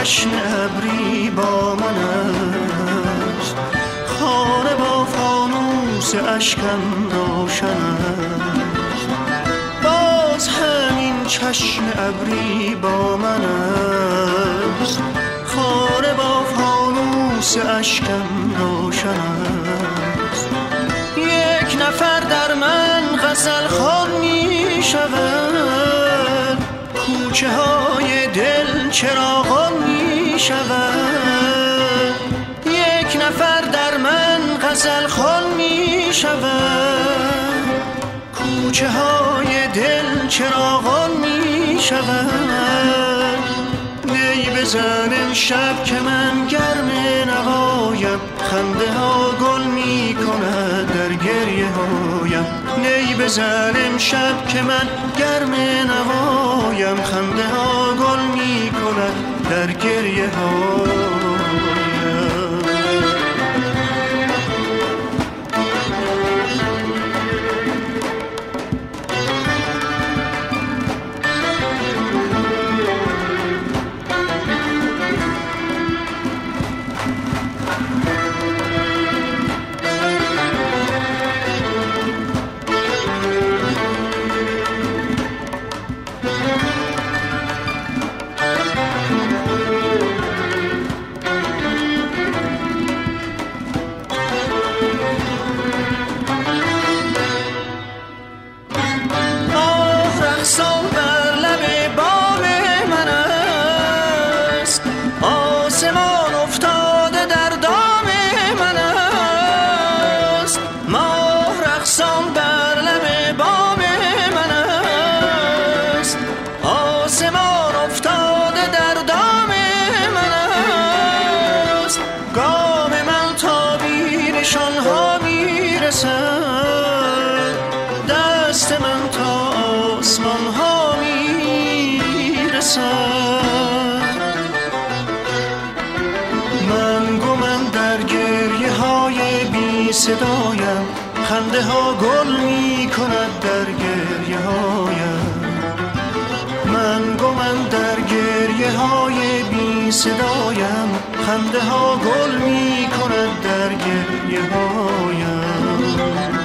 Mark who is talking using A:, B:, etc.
A: چشم ابری با من است، خانه با فانوس اشکم روشن است. باز همین چشم ابری با من است، خانه با فانوس اشکم روشن است. یک نفر در من غزل خوان می شود، کوچه های دل چراغان می شود. یک نفر در من غزل خوان می شود، کوچه های دل چراغان می شود. نی بزن امشب که من گرم نوایم، خنده ها گل می کند در گریه هایم. نی بزن امشب که من گرم نوایم، خنده ها گل می کند در گریه هایم. دست من تا آسمان ها می رسد. من گمم در گریه های بی صدایم، خنده ها گل می کند در گریه هایم. من گمم در گریه های بی صدایم، خنده ها گل می کند در گریه هایم.